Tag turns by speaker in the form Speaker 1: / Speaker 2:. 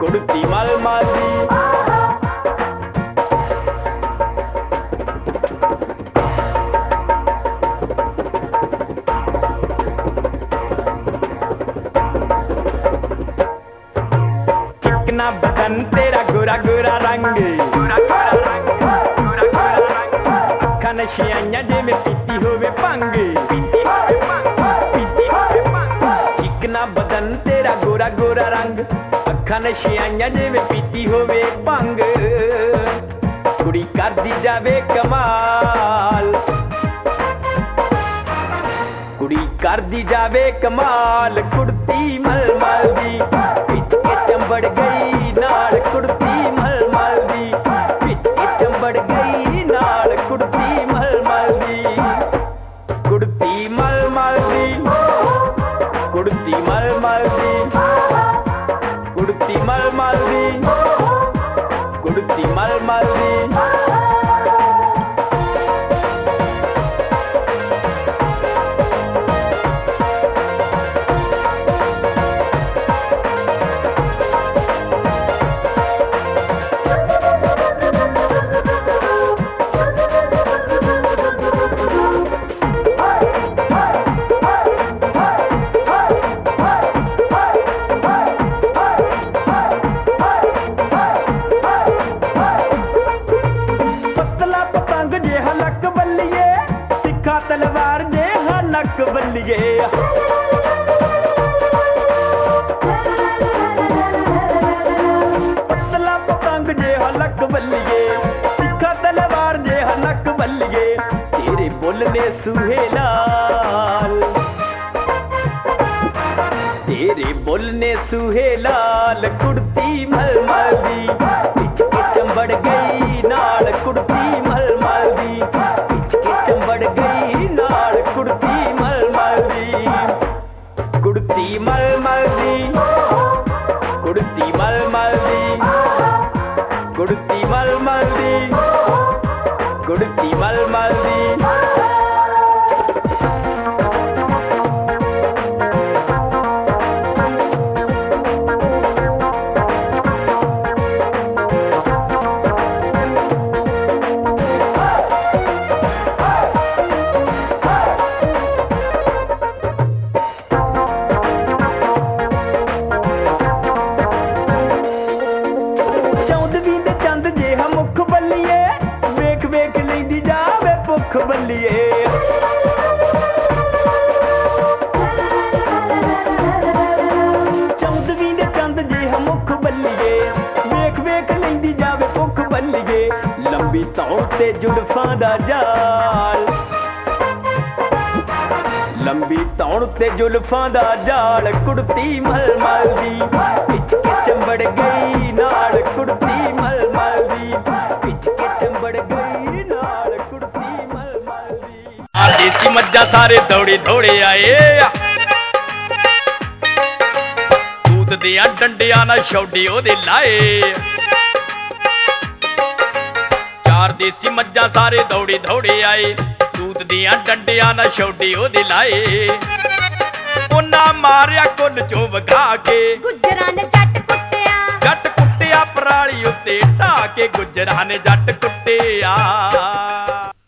Speaker 1: ਕੁੜਤੀ ਮਲ ਮਲ ਦੀ। चिकना बदन तेरा गोरा गोरा रंग, अखा नशियाइयां जिवें पीती होवे भंग। चिकना बदन तेरा गोरा गोरा रंग, अखा नशियाइयां जिवें पीती होवे भंग। कुड़ी करदी जावे कमाल, कुड़ी करदी जावे कमाल, कुड़ती मल मल दी। पिच के चंबड़ गई नाल कुड़ती मल मल दी, पिच के चंबड़ गई नाल कुड़ती मल मल दी। कुड़ती मल मल दी, कुड़ती मल मल दी, कुड़ती मल मल दी, कुड़ती मल मल दी। तलवार जे नक बल्लिए, पतला पतंग जे लक बल्लिए, सिखा तलवार जे नक बल्लिए। तेरे बोलने सूहे लाल, तेरे बोलने सूहे लाल, कुड़ती मल मल दी। पिच के चंबड़ गई नाल कुड़ती मल मल दी, पिच के चंबड़ गई नाल कुड़ती मल मल दी। कुड़ती मल मल दी, कुड़ती मल मल दी, कुड़ती मल मल दी, कुड़ती मल मल दी। वेख वेख लैंदी जावे भुख बल्लिए, चौदवीं दे चंद जिहा मुख बल्लिए। वेख वेख लैंदी जावे भुख बल्लिए। लंबी धौण ते जुल्फां दा जाल, लंबी धौण ते जुल्फां दा जाल, कुड़ती मल मल दी। पिच के चंबड़ गई नाल कुड़ती मल मल दी, पिच के चंबड़ गई नाल कुड़ती मल मल दी। देसी मज्जा सारे दौड़े दौड़े आए, दूध दियां डंडियां ना छौडी ओदे लाए। चार देसी मज्जा सारे दौड़े दौड़े आए, दूध दियां डंडियां ना छौडी ओदे लाए। उन्ना मारिया कुल चों वगा के,
Speaker 2: गुजरां ने जट
Speaker 1: कुट्टिया पराली उत्ते ढा के, गुजरां ने जट कुट्टिया।